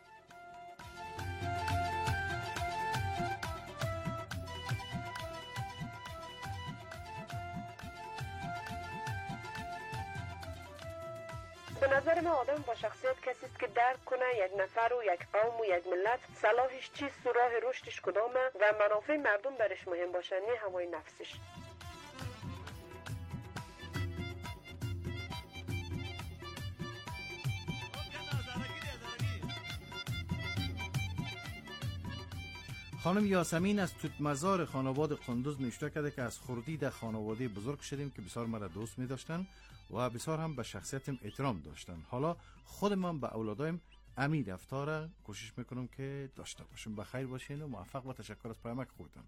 به نظر من آدم با شخصیت کسی است که درک کنه یک نفر و یک قوم و یک ملت صلاحش چیست و راه رشدش کدامه و منافع مردم برش مهم باشه، نه هوای نفسش. خانم یاسمین از توتمزار خانواده قندوز نوشته کرده که از خردی در خانواده بزرگ شدیم که بسیار مرا دوست می داشتن و بسیار هم به شخصیتم احترام داشتن. حالا خود من به اولادایم امید رفتار کوشش میکنم که داشته باشیم. بخیر باشین و موفق و تشکر از پیامک خودتون.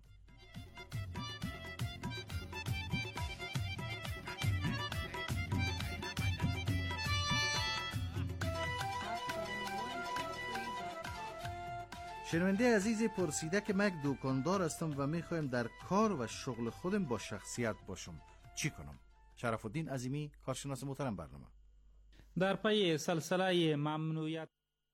شنونده عزیز پرسیده که من یک دکاندار هستم و میخوایم در کار و شغل خودم با شخصیت باشم، چی کنم؟ شرف الدین عظیمی، کارشناس محترم برنامه. در پی سلسله ممنوعیت.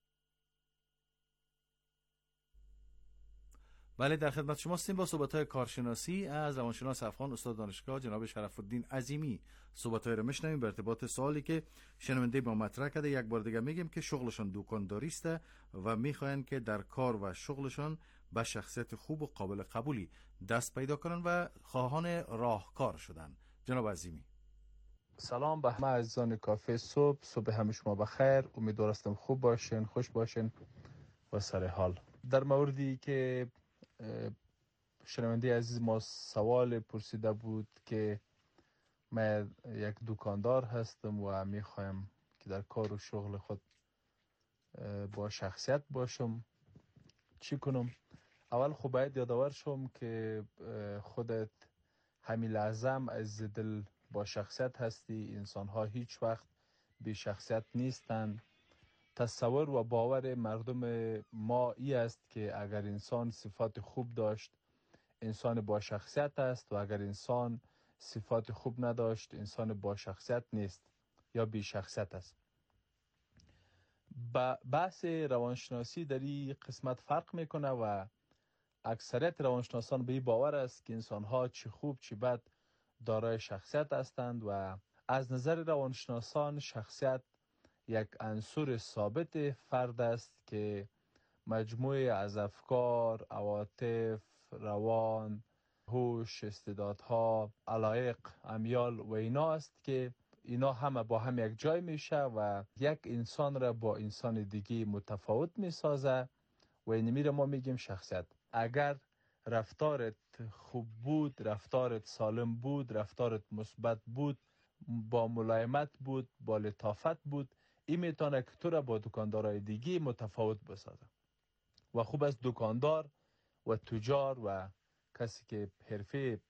بله، در خدمت شما هستیم با صحبت‌های کارشناسی از روانشناس افغان استاد دانشگاه جناب شرف الدین عظیمی. صحبت‌های رو میشنویم به ارتباط سوالی که شنونده ما مطرح کرده. یک بار دیگه میگیم که شغلشون دکانداری است و میخواین که در کار و شغلشون به شخصیت خوب و قابل قبولی دست پیدا کنن و خواهان راهکار شدن. جناب عظیمی سلام به همه عزیزان کافه صبح همه شما بخیر. امیدوار هستم خوب باشین، خوش باشین و سر حال. در موردی که شنونده عزیز ما سوال پرسیده بود که من یک دکاندار هستم و میخوایم که در کار و شغل خود با شخصیت باشم، چی کنم؟ اول خب باید یادآور شم که خودت همین لحظه از دل با شخصیت هستی. انسان ها هیچ وقت بی شخصیت نیستند. تصور و باور مردم ما ای است که اگر انسان صفات خوب داشت انسان با شخصیت است و اگر انسان صفات خوب نداشت انسان با شخصیت نیست یا بی شخصیت است. بحث روانشناسی در این قسمت فرق میکنه و اکثریت روانشناسان به این باور است که انسان ها چه خوب چه بد دارای شخصیت هستند و از نظر روانشناسان شخصیت یک عنصر ثابت فرد است که مجموعه از افکار، عواطف، روان، هوش، استعدادها، علایق، امیال و اینا است که اینا همه با هم یک جای میشه و یک انسان را با انسان دیگه متفاوت میسازه و اینمی را ما میگیم شخصیت. اگر رفتارت خوب بود، رفتارت سالم بود، رفتارت مثبت بود، با ملایمت بود، با لطافت بود، این میتونه که تو را با دکاندارای دیگه متفاوت بسازه. و خوب است دکاندار و تجار و کسی که حرفه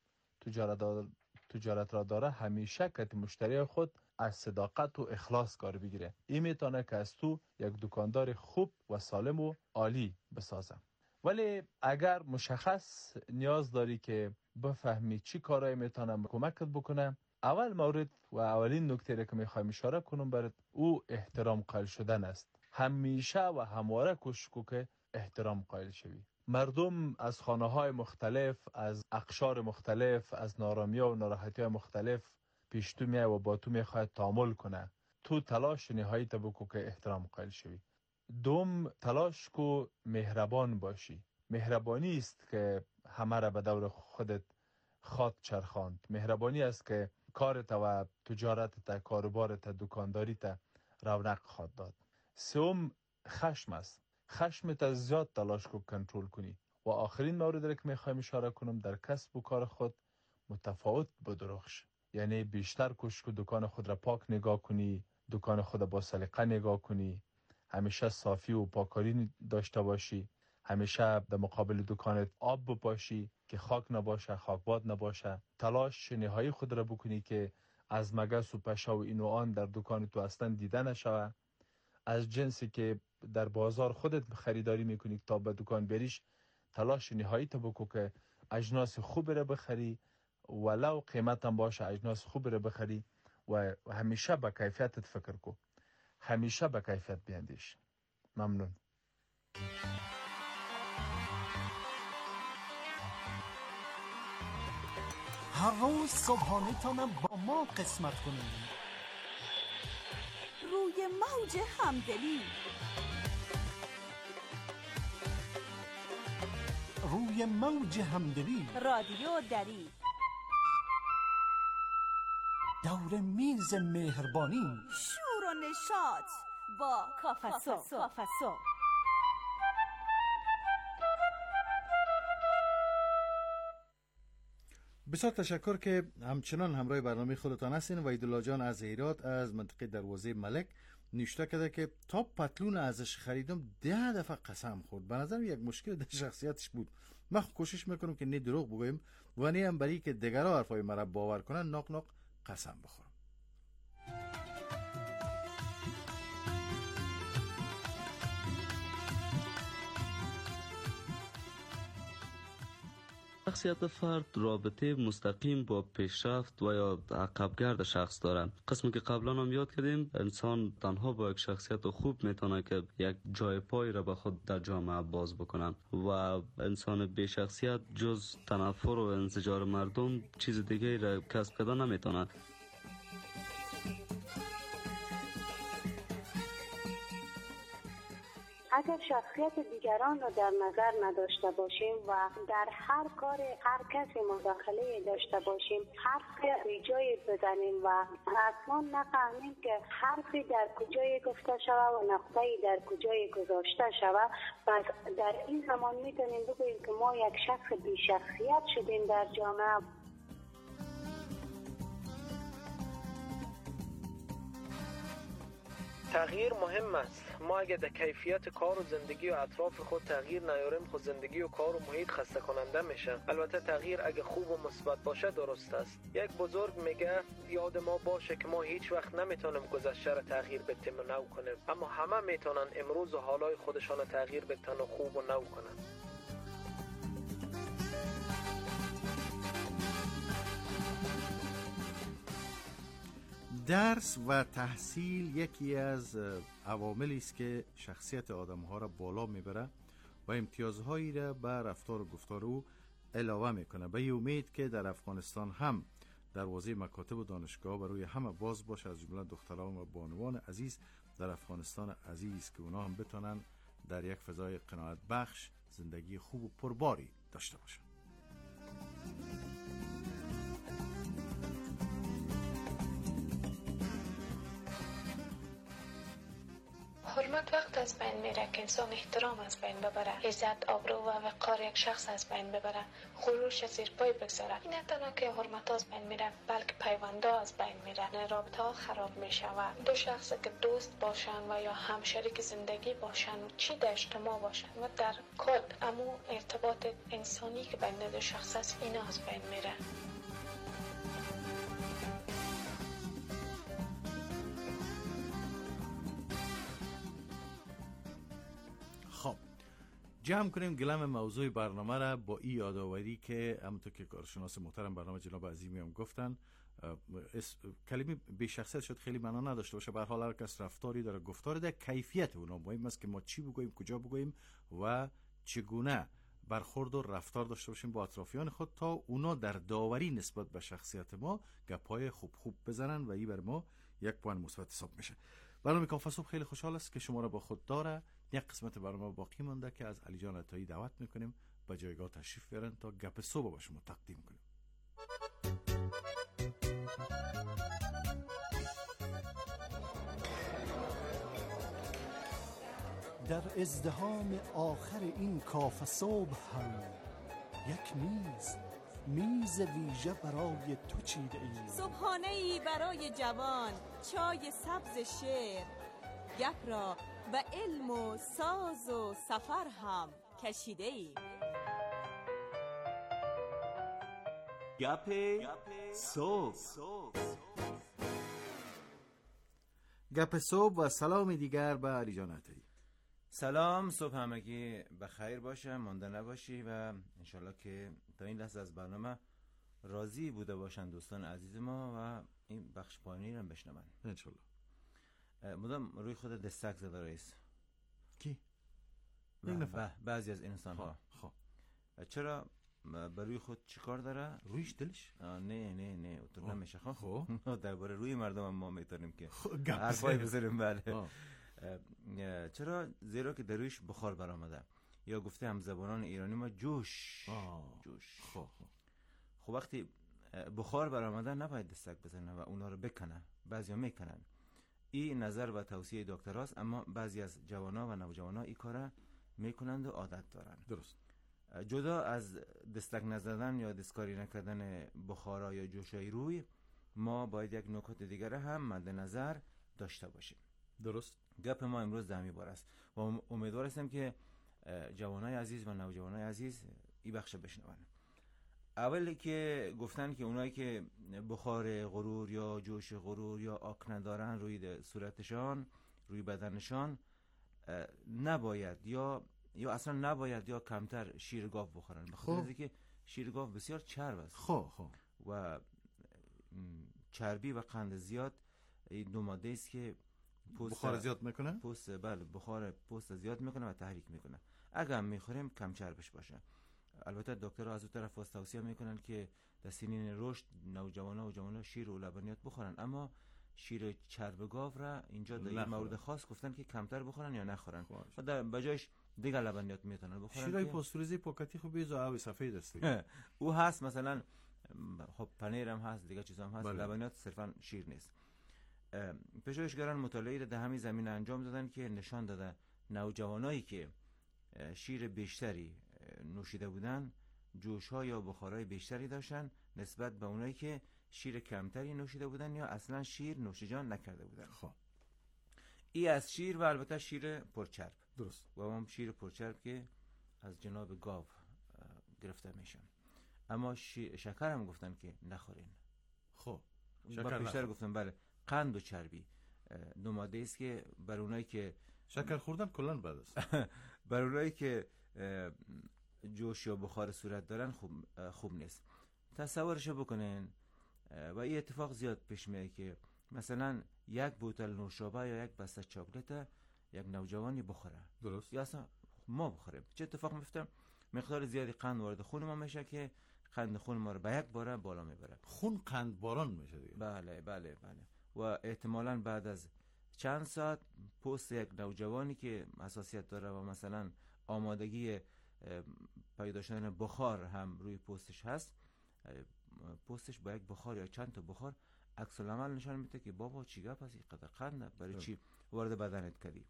تجارت را داره همیشه که مشتری خود از صداقت و اخلاص کار بگیره. این میتونه که از تو یک دکاندار خوب و سالم و عالی بسازه. ولی اگر مشخص نیاز داری که بفهمی چی کارایی میتونه کمکت بکنه، اول مورد و اولین نکته را که میخوایم اشاره کنم برات او احترام قائل شدن است. همیشه و همواره کوشش کن که احترام قائل شوی. مردم از خانه‌های مختلف، از اقشار مختلف، از نارامی‌ها و ناراحتی‌های مختلف پیش تو میاد و با تو میخواد تعامل کنه. تو تلاش نهایی تا بکو که احترام قائل شوی. دوم، تلاش کو مهربان باشی. مهربانی است که همه را به دور خودت خاط چرخاند. مهربانی است که کارت و تجارت، کاروبارت، دکانداریت رونق خواهد داد. سوم، خشم است. خشمت زیاد تلاش کو کنترل کنی. و آخرین مورد را که میخوایم اشاره کنم، در کسب و کار خود متفاوت بدرخش. یعنی بیشتر کوشش کو دکان خود را پاک نگاه کنی، دکان خود با سلیقه نگاه کنی، همیشه صافی و پاکاری داشته باشی، همیشه در مقابل دکانت آب بپاشی که خاک نباشه، خاکباد نباشه. تلاش نهایی خود را بکنی که از مگس و پشه و این و آن در دکان تو اصلا دیده نشوه. از جنسی که در بازار خودت خریداری میکنی تا به دکان بریش، تلاش نهایی تا بکو که اجناس خوب را بخری، ولو قیمت هم باشه اجناس خوب را بخری و همیشه به کیفیتت فکر کو. همیشه به کیفیت بیندیش. ممنون. هر روز صبحانه تانم با ما قسمت کنید. روی موج همدلی، روی موج همدلی، رادیو دری، دور میز مهربانی، شور و نشاط با کافسو. بسیار تشکر که همچنان همراه برنامه خودتان هستین. وحیدالله جان از هرات از منطقه دروازه ملک نوشته کرده که تا پتلون ازش خریدم 10 دفعه قسم خورد. به نظر یک مشکل در شخصیتش بود. من کوشش میکنم که نه دروغ بگویم و نه هم برای که دیگرها حرفای مرا باور کنن ناق ناق قسم بخورم. شخصیت فرد رابطه مستقیم با پیشرفت و یا عقبگرد شخص داره. قسمی که قبلا هم یاد کردیم، انسان تنها با یک شخصیت خوب میتونه که یک جای پای را به خود در جامعه باز بکنن و انسان بی شخصیت جز تنفر و انزجار مردم چیز دیگه را کسب کردن نمیتونه. اگر شخصیت دیگران را در نظر نداشته باشیم و در هر کار هر کسی مداخله داشته باشیم، حرف بی جای بزنیم و اصلا نفهمیم که حرفی در کجای گفته شود و نقطه‌ای در کجای گذاشته شود، پس در این زمان میتونیم بگوییم که ما یک شخص بی شخصیت شدیم در جامعه. تغییر مهم است. ما اگر در کیفیت کار و زندگی و اطراف خود تغییر نیاریم، خود زندگی و کار و محیط خسته کننده میشه. البته تغییر اگر خوب و مثبت باشه درست است. یک بزرگ میگه یاد ما باشه که ما هیچ وقت نمیتونیم گذشته را تغییر بدیم و نو کنیم، اما همه میتونن امروز و حالای خودشان تغییر بدن و خوب و نو کنن. درس و تحصیل یکی از عواملی است که شخصیت آدم‌ها را بالا میبره و امتیازهایی را به رفتار و گفتار او علاوه میکنه. به امید که در افغانستان هم دروازه مکاتب و دانشگاه برای همه باز باشه، از جمله دختران و بانوان عزیز در افغانستان عزیز، که اونا هم بتونن در یک فضای قناعت بخش زندگی خوب و پرباری داشته باشن. حرمت وقت از بین میره که انسان احترام از بین ببره، عزت، آبرو و وقار یک شخص از بین ببره، غرورش زیر پای بگذاره. این نه تنها که حرمت از بین میره، بلکه پیوندها از بین میره، رابطه ها خراب میشه و دو شخص که دوست باشن و یا هم شریک زندگی باشن، چی در اجتماع باشن و در کل امو ارتباط انسانی که بین دو شخص است، اینا از بین میره. جمع کنیم گلم موضوع برنامه را با این یادآوری که همونطور که کارشناس محترم برنامه جناب عظیمی هم گفتن، کلمه بی شخصیت شد خیلی معنا نداشته باشه. به هر حال هر کس رفتاری داره، گفتاری داره، کیفیت اونا مهم است که ما چی بگوییم، کجا بگوییم و چگونه برخورد و رفتار داشته باشیم با اطرافیان خود تا اونا در داوری نسبت به شخصیت ما گپای خوب بزنن و این بر ما یک پوان مثبت حساب میشه. برنامه کافه صبح خیلی خوشحال است که شما را با خود داره. یک قسمت برنامه باقی مونده که از علی جان عطایی دعوت میکنیم به جایگاه تشریف بیارن تا گپ صبح با شما تقدیم کنیم. در ازدحام آخر این کافه صبح هم یک میز ویژه برای تو چیده ایم. صبحانه‌ای برای جوان، چای سبز شعر، گپ را و علم و ساز و سفر هم کشیده ایم. گپ صبح. گپ صبح و سلام دیگر به علی جان عطایی. سلام، صبح همگی بخیر باشه، مانده نباشی و انشالله که تا این لحظه از برنامه راضی بوده باشن دوستان عزیز ما و این بخش پایانی رو بشنون انشالله. مدام روی خود دستک زده رئیس. کی؟ بعضی از انسان ها. خب چرا بر روی خود چیکار داره؟ رویش دلش؟ نه اونطور نمیشه. خب درباره روی مردم ما میتونیم که حرفای بزنیم. بله. چرا؟ زیرا که در رویش بخار برآمده، یا گفته هم زبانان ایرانی ما جوش. خب وقتی بخار برآمده نباید دستک بزنه و اونا رو بکنه. بعضیا میکنن. این نظر و توصیه دکتراست، اما بعضی از جوانا و نوجوانا این کارا میکنند و عادت دارن. درست. جدا از دستک نزدن یا دستکاری نکردن بخارا یا جوشای روی، ما باید یک نکات دیگر هم مد نظر داشته باشیم. درست. گپ ما امروز در همین باره است و امیدوار هستم که جوانای عزیز و نوجوانای عزیز این بخش بشنوند. اولی که گفتن که اونایی که بخار غرور یا جوش غرور یا آکنه دارن روی صورتشان، روی بدنشان، نباید یا اصلا نباید یا کمتر شیر گاو بخورن، بخاطر اینکه شیر گاو بسیار چرب است. و چربی و قند زیاد این دو ماده است که بخار زیاد میکنه؟ بله، بخار پوست زیاد میکنه و تحریک میکنه. اگر هم میخوریم کم چربش باشه. البته دکترها از اون طرف توصیه میکنن که در سنین رشد نوجوانا و جوانان شیر و لبنیات بخورن، اما شیر چرب گاو را اینجا در این مورد خاص گفتن که کمتر بخورن یا نخورن و در بجایش دیگر لبنیات میتونن بخورن. شیرای پاستوریزه پاکتی خوب بیزو آب سفید است. او هست، مثلا خب پنیر هم هست، دیگه چیزا هم هست. لبنیات صرفا شیر نیست. پژوهشگران مطالعه‌ای در همین زمینه انجام دادن که نشان داده نوجوانایی که شیر بیشتری نوشیده بودن جوش‌ها یا بخارهای بیشتری داشتن نسبت به اونایی که شیر کمتری نوشیده بودن یا اصلا شیر نوشیجان نکرده بودن. خب این از شیر و البته شیر پرچرب. درست. و هم شیر پرچرب که از جناب گاو گرفته میشن. اما شکر هم گفتن که نخورین. خب شکر بیشتر گفتن بله. قند و چربی دو ماده است که بر اونایی که شکر خوردن کلا بد است. بر اونایی که جوش یا بخار صورت دارن خوب نیست. تصورش بکنین و این اتفاق زیاد پیش میاد که مثلا یک بوتل نوشابه یا یک بسته چاکلت یک نوجوانی بخوره. درست. یا اصلا ما بخوریم. چه اتفاق میفته؟ مقدار زیادی قند وارد خون ما میشه که قند خون ما رو به یک باره بالا میبره. خون قند باران میشه دیگه. بله بله بله. و احتمالاً بعد از چند ساعت پوست یک نوجوانی که حساسیت داره و مثلا آمادگی پیدا شدن بخار هم روی پوستش هست، پوستش با یک بخار یا چند تا بخار عکس العمل نشان میده که بابا چی گپ هست، اینقدر قند برای چی وارد بدنت کردی.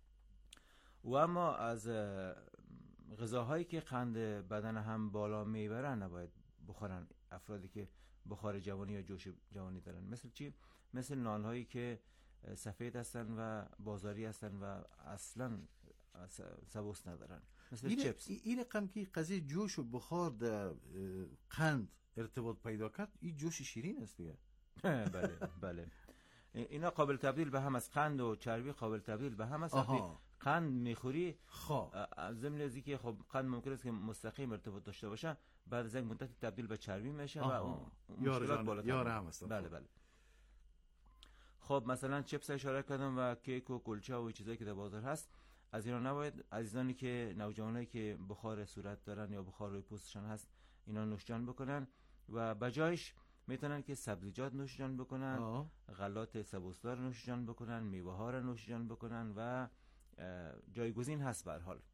و اما از غذاهایی که قند بدن هم بالا میبرن نباید بخورن افرادی که بخار جوانی یا جوش جوانی دارن. مثل چی؟ مثل نانهایی که سفید هستن و بازاری هستن و اصلا سبوس ندارن، مثل چپس. این رقم که قضیه جوش و بخار در قند ارتباط پیدا کرد، این جوش شیرین است دیگه. بله بله. اینا قابل تبدیل به هم است. قند و چربی قابل تبدیل به هم است. قند میخوری ضمن از اینکه خب قند ممکن است که مستقیم ارتباط داشته باشه، بعد از یک مدت تبدیل به چربی میشه و مشکلات بالاتر میشه. بله بله. خب مثلا چپس اشاره کردم و کیک و کلچه و چیزایی که در بازار هست، از اینا نباید عزیزانی که نوجوانایی که بخار صورت دارن یا بخار روی پوستشان هست اینا نوشجان بکنن و بجایش میتونن که سبزیجات نوشجان بکنن، غلات سبوسدار نوشجان بکنن، میوه ها رو نوشجان بکنن و جایگزین هست به هر حال.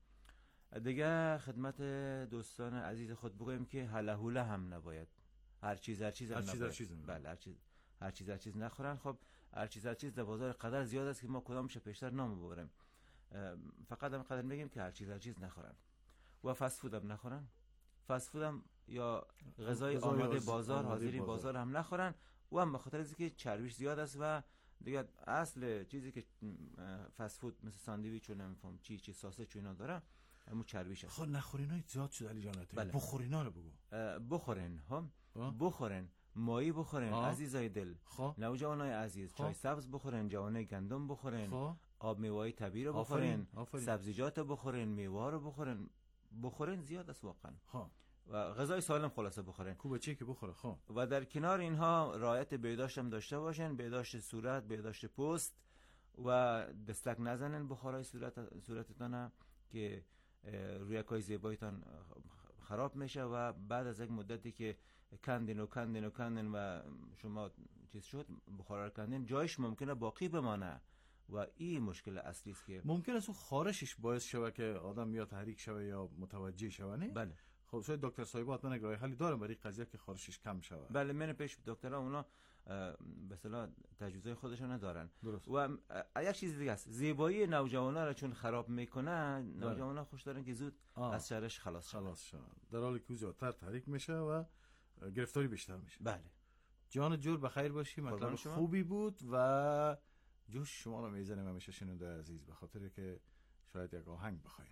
دیگه خدمت دوستان عزیز خود بگویم که هله هوله هم نباید. هر چیز هم نباید. بله هر چیز نخورن. خب هر چیز در بازار قدر زیاد است که ما کدامش پیشتر نام ببریم. فقط هم قدر میگیم که هر چیز نخورن و فست فود هم نخورن. فست فود هم یا غذای آماده بازار، حاضری بازار هم نخورن. و هم به خاطر اینکه چربیش زیاد است و دیگه اصل چیزی که فست فود مثل ساندویچ و نمیفهم چی ساسج و اینا داره همون چربیش است. خب نخورینای زیاد شد علی جان. بله. بخورینا رو بگو. بخورین هم بخورین، ماهی بخورین عزیزای دل. نوجوانای عزیز چای سبز بخورین، جوانای گندم بخورین، آب میوه‌ای طبیعی رو بخورین، سبزیجات بخورین، میوه رو بخورین زیاد است واقعا. و غذای سالم خلاصه بخورین. خوبه چی که بخوره. و در کنار اینها رعایت بهداشت هم داشته باشین، بهداشت صورت، بهداشت پوست و دستک نزنین بخارای صورتتان که رویکای زیبایتان خراب میشه و بعد از یک مدتی که کندین و شما چیز شد بخار کندین جایش ممکنه باقی بمانه و این مشکل اصلی است که ممکن است خارشش باعث شوه که آدم یا تحریک شوه یا متوجه شوه. نه بله. خب شاید دکتر صاحب حتما راه حلی دارن برای قضیه که خارشش کم شوه. بله من پیش دکترها اونا به اصطلاح تجهیزات خودشون ندارن. درست. و یک چیز دیگه است، زیبایی نوجوانا را چون خراب میکنه نوجوانا خوش دارن که زود از شرش خلاص شن، در حالی که زیادتر تحریک میشه و گرفتاری بیشتر میشه. بله. جان جور بخیر باشی. مطلب خوبی بود و جوش شما رو میزنیم همیشه شنونده عزیز، به خاطر که شاید یک آهنگ بخواین.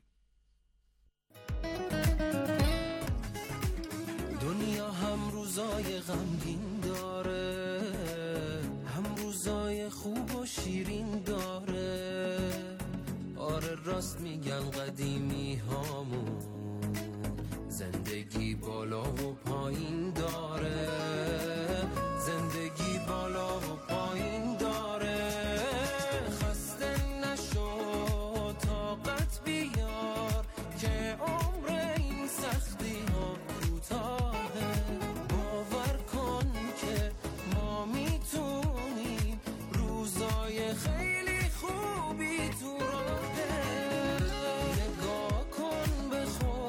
دنیا هم روزای غمگین داره، هم روزای خوب و شیرین داره. آره راست میگن قدیمی هامون، زندگی بالا و پایین داره، زندگی بالا و پایین داره. خسته نشو طاقت بیار که عمر این سختی ها کوتاهه. باور کن که ما میتونیم، روزای خیلی خوبی تو راهه. نگاه کن به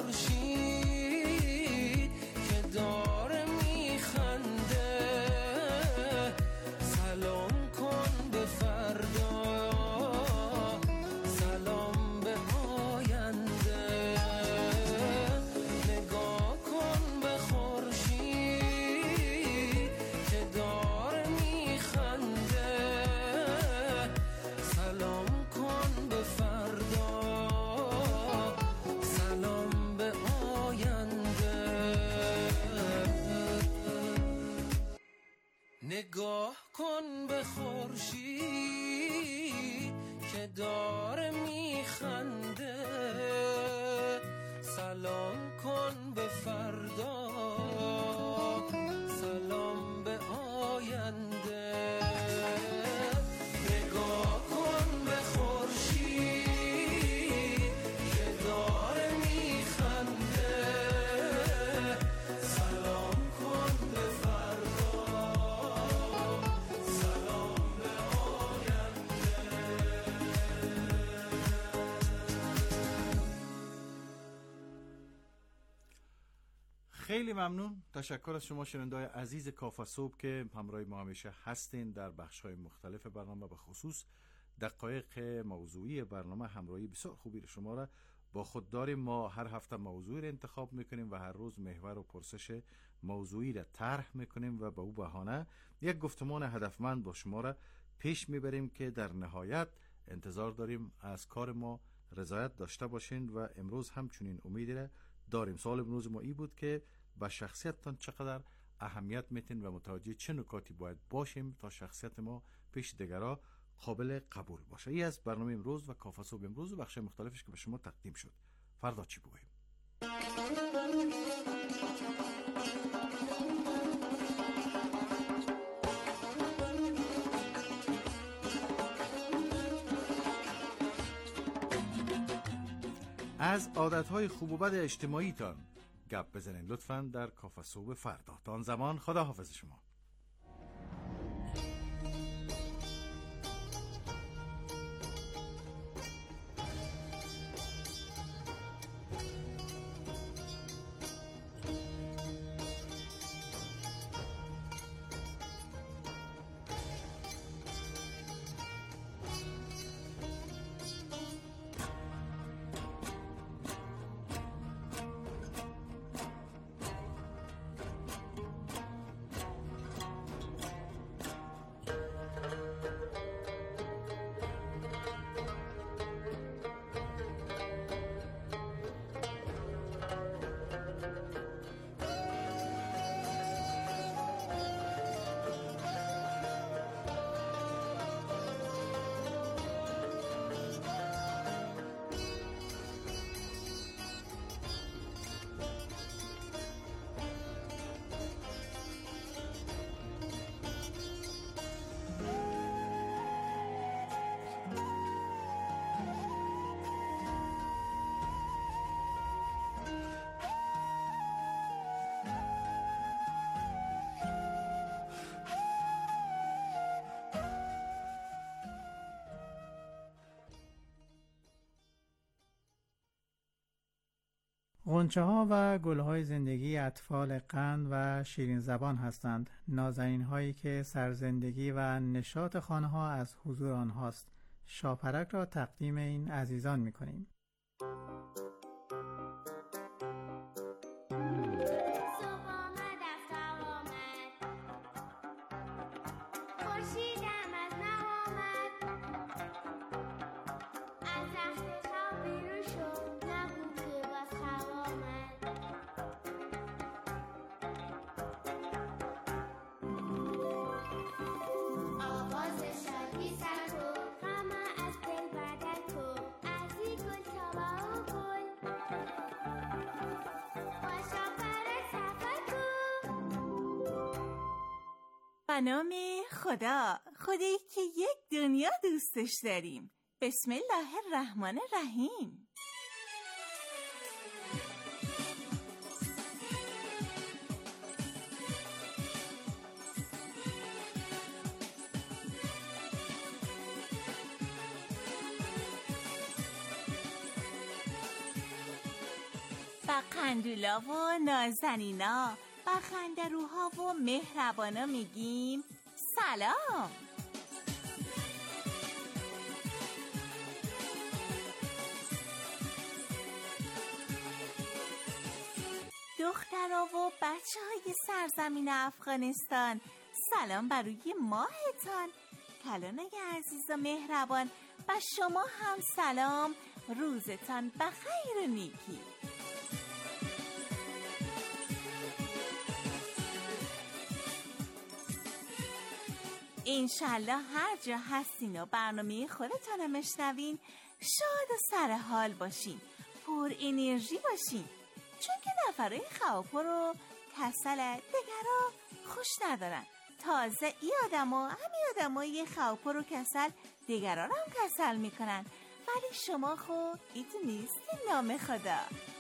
خورشید که داره میخنده، سلام کن به فردا، سلام به آینده. نگاه کن به خورشید که داره میخنده، سلام کن به فردا، سلام به آینده. نگاه کن به خورشید که داره میخنده، سلام کن به فردا، سلام به آینده. نگاه کن به خورشید که داره میخنده، سلام کن به فردا، سلام به آینده. خیلی ممنون، تشکر از شما شنونده‌های عزیز کافه صبح که همراه ما همیشه هستین در بخش‌های مختلف برنامه، به خصوص دقایق موضوعی برنامه. همراهی بسیار خوبی رو شما را با خود داریم. ما هر هفته موضوعی را انتخاب میکنیم و هر روز محور و پرسش موضوعی را طرح میکنیم و به او بهانه یک گفتمان هدفمند با شما را پیش میبریم که در نهایت انتظار داریم از کار ما رضایت داشته باشین و امروز همچنین امیدی را داریم. سوال امروز ما این بود که به شخصیتتان چقدر اهمیت میتین و متوجه چه نکاتی باید باشیم تا شخصیت ما پیش دیگران قابل قبول باشه. این از برنامه امروز و کافه صبح امروز و بخش مختلفش که به شما تقدیم شد. فردا چی بگوییم؟ از عادتهای خوب و بد اجتماعی تان گپ بزنین لطفاً در کافه صبح فردا. تا آن زمان خدا حافظ شما. غنچه ها و گل های زندگی اطفال قند و شیرین زبان هستند. نازنین هایی که سرزندگی و نشاط خانه ها از حضور آنهاست. شاپرک را تقدیم این عزیزان می کنیم. خورشیدم از نو آمد، به نام خدا، خدایی که یک دنیا دوستش داریم. بسم الله الرحمن الرحیم. با قندولا و نازنینا، با خندروها و مهربانا میگیم سلام. دخترها و بچه های سرزمین افغانستان، سلام بر روی ماهتان. کلانای عزیز و مهربان، و شما هم سلام، روزتان بخیر و نیکی. انشالله هر جا هستین و برنامه خودتان رو مشنوین، شاد و سرحال باشین، پر انرژی باشین، چون که نفرای خواپر و کسل دگرها خوش ندارن. تازه ای همین آدمای خواپر و کسل دگرها رو هم کسل میکنن، ولی شما خو ایتو نیستین نام خدا.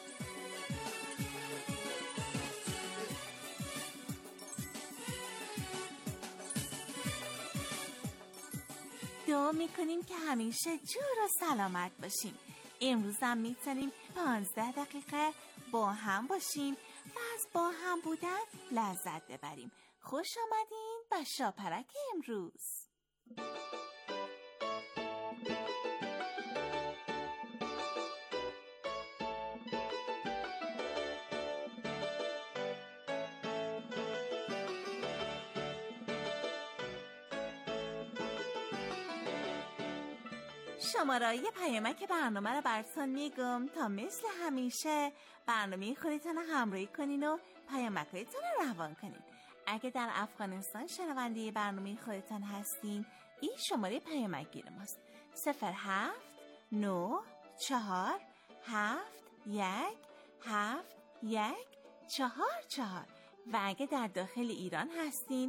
دعا میکنیم که همیشه جور و سلامت باشیم. امروز هم میتونیم 15 دقیقه با هم باشیم و از با هم بودن لذت ببریم. خوش آمدین به شاپرک امروز. شماره‌ی پیامک برنامه رو براتون میگم تا مثل همیشه برنامه خودتون رو همراهی کنین و پیامک‌هایتون رو روان کنین. اگه در افغانستان شنونده برنامه خودتون هستین، این شماره پیامک گیر ماست: 07947171144. و اگه در داخل ایران هستین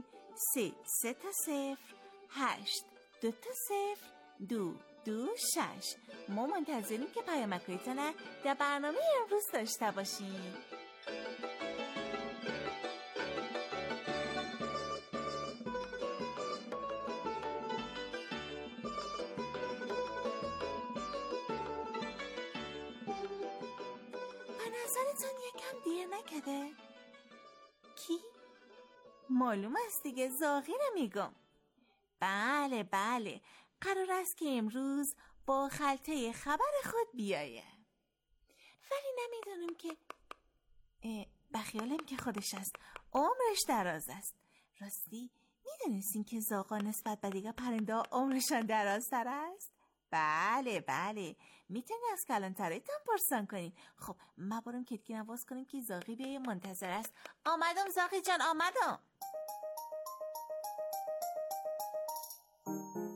3-8-2-0-2-6. ما منتظریم که پیامک‌هایتون در برنامه امروز داشته باشیم. به نظرتون یکم دیر نکده؟ کی؟ معلوم است دیگه، زاغی رو میگم. بله قرار است که امروز با خلطه خبر خود بیایه، ولی نمیدونم که بخیالم که خودش است، عمرش دراز است. راستی میدونستین که زاغا نسبت به دیگه پرنده ها عمرشان درازتر است؟ بله میتونی از کلانترهایتان پرسان کنین. خب ما بریم کتکی نواز کنیم که زاغی بیایه، منتظر است. آمدم زاغی جان، آمدم.